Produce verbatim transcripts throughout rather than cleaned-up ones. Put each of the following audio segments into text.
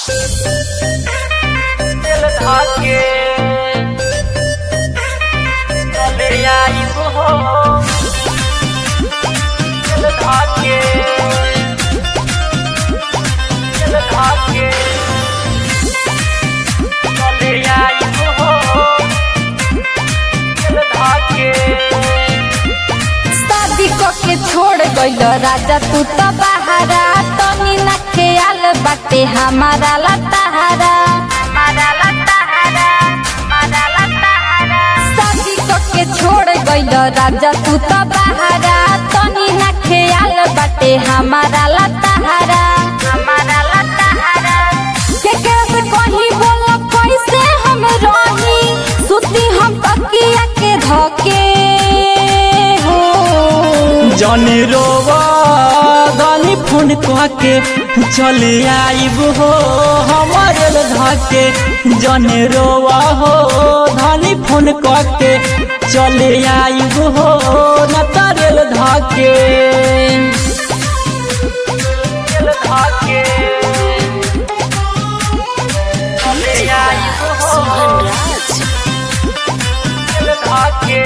दिल धाके चले आई हो दिल धाके दिल धाके चले आई हो दिल धाके। शादी के छोड़ गइल राजा तू तो बहारा तनी ना ख्याल बाटे हमारा लताहारा हमारा लताहारा हमारा लताहारा। शादी के छोड़ गइल राजा तू तो बहारा तनी ना ख्याल बाटे हमारा लताहारा हमारा लताहारा। के कैसे कहीं बोला कैसे हम रही सुती हम तकिया के धके जानी रोवा गानी फोन के चले आईब हो हमारे धाके। जानी रोवा हो धानी फोन के चले आईब हो न तारेल धाके दिल धाके चले आई हो दिल धाके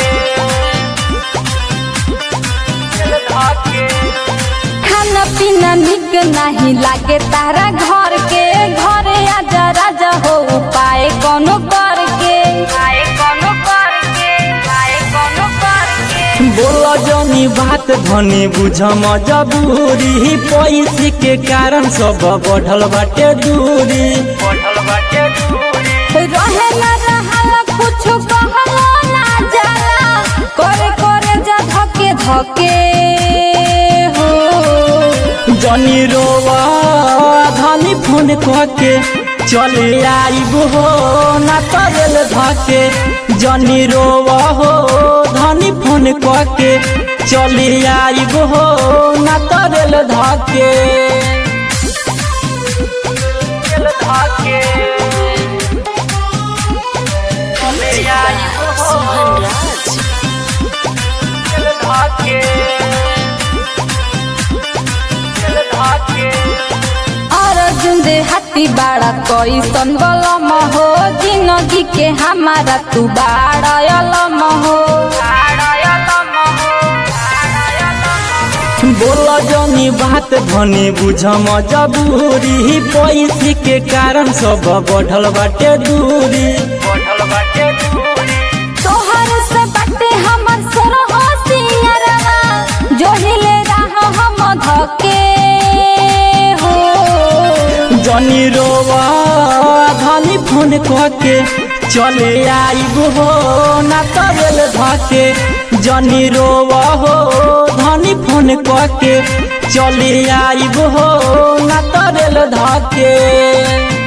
दिल धाके। खाना पीना निक नहीं लागे तारा घर के घरे आजा राजा हो पाए कोनो करके पाए कोनो करके पाए कोनो करके। बोला जानी बात धनी बुझ मजबूरी पैसे के कारण सब बढ़ल बाटे दूरी बढ़ल बाटे दूरी। रहे ना रहला कुछ कहला ना जाला करे करे जा धके धके हो। जानी रोवा धानी फोन के चले आईब हो ना तारेल धाके। जानी रोवा हो धानी फोन के चले आईब हो ना तारेल धाके दिल धाके चले आई हो दिल धाके दिल धाके। अर्जुन दे हाथी बाड़ा कोई संगलम हो जिंदगी के हमारा तू बाड़ा अलम हो बोला जानी बात धनी बुझ मजबूरी पैसे के कारण सब बढ़ल बाटे दूरी बढ़ल बाटे दूरी। तोहर से बाटे हमर सरह सिंगरवा जो हिले राह हम धके हो। जानी रोवा धानी फोन के चले आईब हो ना तारेल धाके। जानी रोवा हो धानी फोन के चले आईब हो ना तारेल धाके।